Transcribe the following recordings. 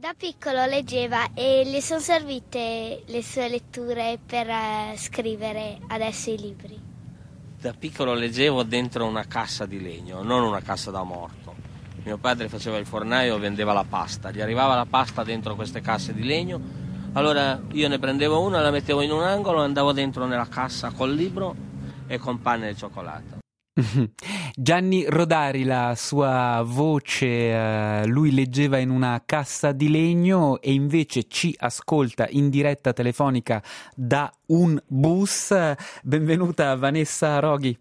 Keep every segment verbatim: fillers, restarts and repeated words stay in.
Da piccolo leggeva e le sono servite le sue letture per uh, scrivere adesso i libri. Da piccolo leggevo dentro una cassa di legno, non una cassa da morto. Mio padre faceva il fornaio e vendeva la pasta, gli arrivava la pasta dentro queste casse di legno, allora io ne prendevo una, la mettevo in un angolo, andavo dentro nella cassa col libro e con pane e cioccolato. Gianni Rodari, la sua voce, eh, lui leggeva in una cassa di legno e invece ci ascolta in diretta telefonica da un bus. Benvenuta Vanessa Roghi.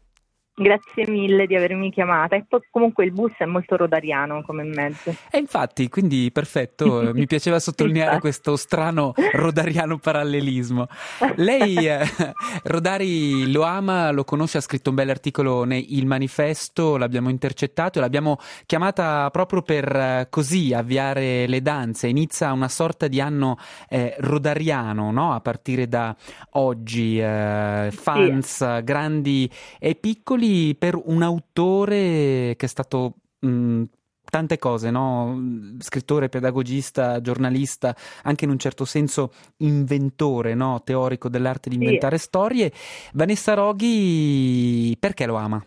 Grazie mille di avermi chiamata. E poi comunque il bus è molto rodariano come mezzo. E infatti, quindi perfetto, mi piaceva sottolineare questo strano rodariano parallelismo. Lei eh, Rodari lo ama, lo conosce, ha scritto un bell'articolo nei Il Manifesto, l'abbiamo intercettato e l'abbiamo chiamata proprio per eh, così avviare le danze. Inizia una sorta di anno eh, rodariano, no? A partire da oggi, eh, fans sì. grandi e piccoli, per un autore che è stato mh, tante cose, no? Scrittore, pedagogista, giornalista, anche in un certo senso inventore, no? Teorico dell'arte di inventare sì. storie. Vanessa Roghi, perché lo ama?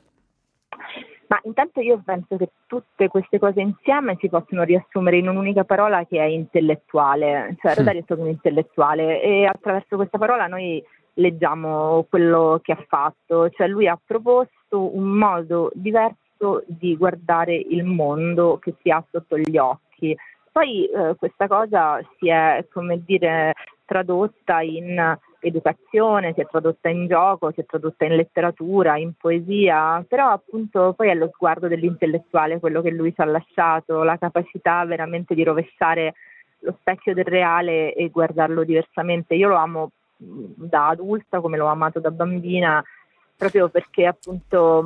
Ma intanto io penso che tutte queste cose insieme si possono riassumere in un'unica parola che è intellettuale. Cioè Rodari mm. è stato un intellettuale e attraverso questa parola noi leggiamo quello che ha fatto, cioè lui ha proposto un modo diverso di guardare il mondo che si ha sotto gli occhi. Poi eh, questa cosa si è, come dire, tradotta in educazione, si è tradotta in gioco, si è tradotta in letteratura, in poesia, però appunto poi è lo sguardo dell'intellettuale quello che lui ci ha lasciato, la capacità veramente di rovesciare lo specchio del reale e guardarlo diversamente. Io lo amo da adulta come l'ho amato da bambina, proprio perché appunto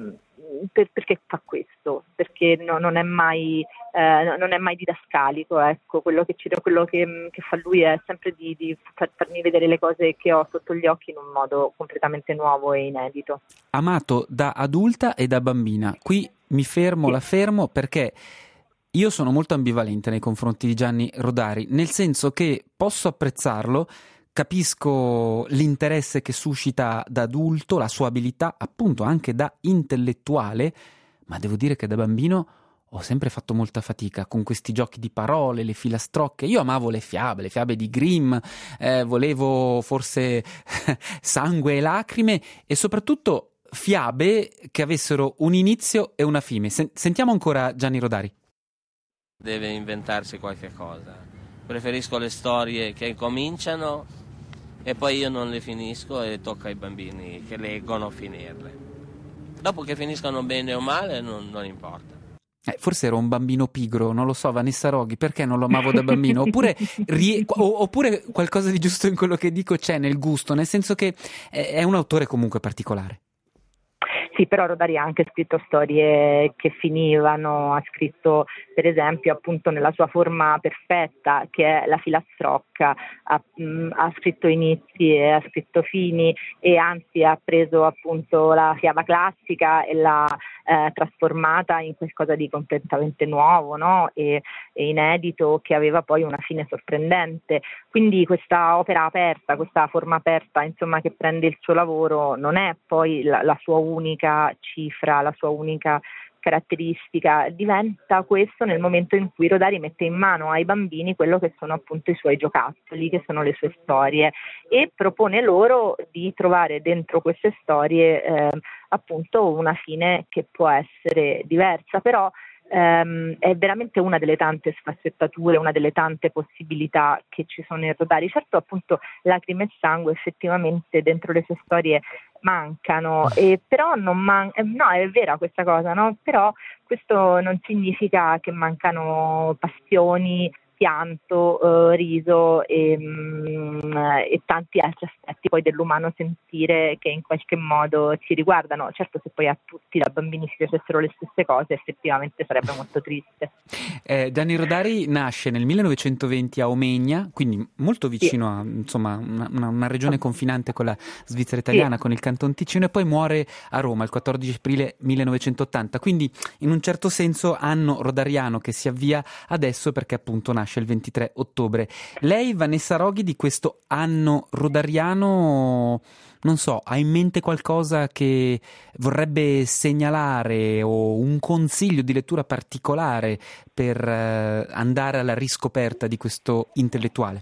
per, perché fa questo, perché no, non è mai eh, non è mai didascalico, ecco, quello che ci, quello che, che fa lui è sempre di, di far, farmi vedere le cose che ho sotto gli occhi in un modo completamente nuovo e inedito. Amato da adulta e da bambina. Qui mi fermo, sì. la fermo perché io sono molto ambivalente nei confronti di Gianni Rodari, nel senso che posso apprezzarlo. Capisco l'interesse che suscita da adulto, la sua abilità appunto anche da intellettuale, ma devo dire che da bambino ho sempre fatto molta fatica con questi giochi di parole, le filastrocche. Io amavo le fiabe, le fiabe di Grimm, eh, volevo forse sangue e lacrime e soprattutto fiabe che avessero un inizio e una fine. Sen- sentiamo ancora Gianni Rodari. Deve inventarsi qualche cosa. Preferisco le storie che cominciano e poi io non le finisco e tocca ai bambini che leggono finirle. Dopo che finiscano bene o male non, non importa. Eh, forse ero un bambino pigro, non lo so, Vanessa Roghi, perché non lo amavo da bambino? Oppure, rie- o- oppure qualcosa di giusto in quello che dico c'è nel gusto, nel senso che è, è un autore comunque particolare. Sì, però Rodari ha anche scritto storie che finivano, ha scritto per esempio appunto nella sua forma perfetta che è la filastrocca, ha, mh, ha scritto inizi e ha scritto fini e anzi ha preso appunto la fiaba classica e l'ha eh, trasformata in qualcosa di completamente nuovo, no? e, e inedito, che aveva poi una fine sorprendente. Quindi questa opera aperta, questa forma aperta, insomma, che prende il suo lavoro, non è poi la, la sua unica cifra, la sua unica caratteristica, diventa questo nel momento in cui Rodari mette in mano ai bambini quello che sono appunto i suoi giocattoli, che sono le sue storie, e propone loro di trovare dentro queste storie eh, appunto una fine che può essere diversa, però Um, è veramente una delle tante sfaccettature, una delle tante possibilità che ci sono in Rodari. Certo, appunto, lacrime e sangue effettivamente dentro le sue storie mancano, e però non man- no, è vera questa cosa, no? Però questo non significa che mancano passioni, pianto, eh, riso e, mm, e tanti altri aspetti poi dell'umano sentire che in qualche modo ci riguardano. Certo, se poi a tutti da bambini si piacessero le stesse cose effettivamente sarebbe molto triste. Eh, Gianni Rodari nasce nel millenovecentoventi a Omegna, quindi molto vicino sì. a insomma una, una, una regione confinante con la Svizzera italiana, sì. con il Canton Ticino, e poi muore a Roma il quattordici aprile millenovecentottanta, quindi in un certo senso anno rodariano che si avvia adesso perché appunto nasce nasce il ventitré ottobre. Lei, Vanessa Roghi, di questo anno rodariano, non so, ha in mente qualcosa che vorrebbe segnalare o un consiglio di lettura particolare per eh, andare alla riscoperta di questo intellettuale?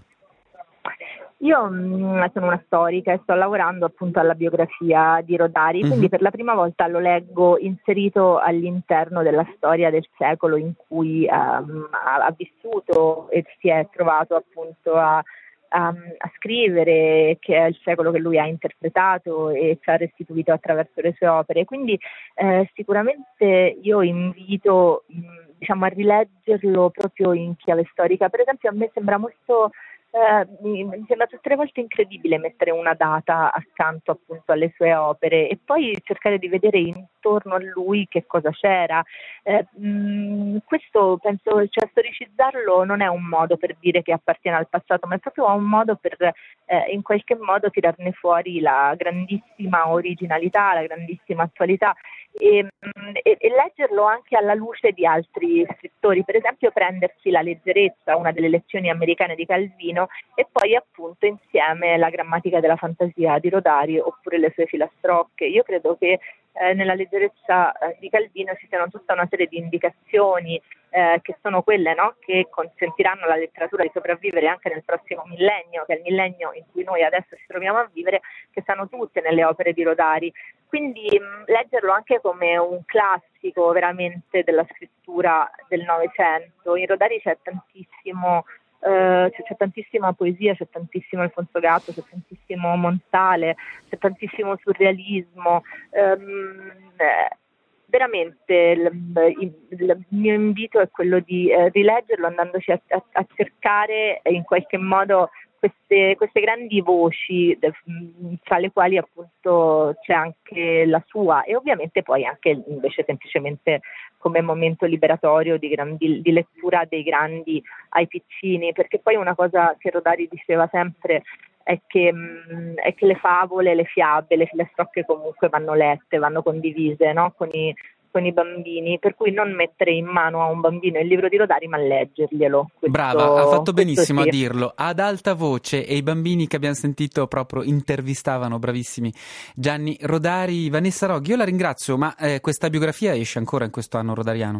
Io mh, sono una storica e sto lavorando appunto alla biografia di Rodari, Mm-hmm. quindi per la prima volta lo leggo inserito all'interno della storia del secolo in cui um, ha, ha vissuto e si è trovato appunto a, a, a scrivere, che è il secolo che lui ha interpretato e ci ha restituito attraverso le sue opere. Quindi eh, sicuramente io invito mh, diciamo a rileggerlo proprio in chiave storica. Per esempio, a me sembra molto Eh, mi, mi sembra tutte le volte incredibile mettere una data accanto appunto alle sue opere e poi cercare di vedere intorno a lui che cosa c'era. Eh, mh, questo penso, cioè storicizzarlo non è un modo per dire che appartiene al passato, ma è proprio un modo per eh, in qualche modo tirarne fuori la grandissima originalità, la grandissima attualità. E, e, e leggerlo anche alla luce di altri scrittori, per esempio prendersi La leggerezza, una delle lezioni americane di Calvino, e poi appunto insieme La grammatica della fantasia di Rodari oppure le sue filastrocche. Io credo che eh, nella leggerezza eh, di Calvino ci siano tutta una serie di indicazioni eh, che sono quelle, no? Che consentiranno alla letteratura di sopravvivere anche nel prossimo millennio, che è il millennio in cui noi adesso ci troviamo a vivere, che stanno tutte nelle opere di Rodari. Quindi mh, leggerlo anche come un classico veramente della scrittura del Novecento. In Rodari c'è tantissimo, eh, c'è, c'è tantissima poesia, c'è tantissimo Alfonso Gatto, c'è tantissimo Montale, c'è tantissimo surrealismo. Ehm, eh, veramente il, il, il mio invito è quello di eh, rileggerlo andandoci a, a, a cercare in qualche modo Queste, queste grandi voci tra le quali appunto c'è anche la sua e ovviamente poi anche invece semplicemente come momento liberatorio di, grandi, di lettura dei grandi ai piccini, perché poi una cosa che Rodari diceva sempre è che, mh, è che le favole, le fiabe, le filastrocche comunque vanno lette, vanno condivise, no? con i con i bambini, per cui non mettere in mano a un bambino il libro di Rodari ma leggerglielo. Questo, brava, ha fatto benissimo sì. a dirlo ad alta voce, e i bambini che abbiamo sentito proprio intervistavano, bravissimi. Gianni Rodari, Vanessa Roghi, io la ringrazio, ma eh, questa biografia esce ancora in questo anno rodariano?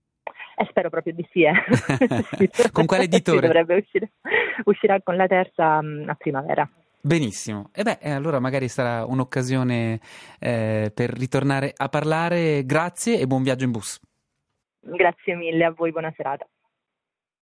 Eh, spero proprio di sì. Eh. Con quale editore? Sì, dovrebbe uscire. Uscirà con la terza mh, a primavera. Benissimo, e beh, allora magari sarà un'occasione eh, per ritornare a parlare. Grazie e buon viaggio in bus. Grazie mille a voi, buona serata.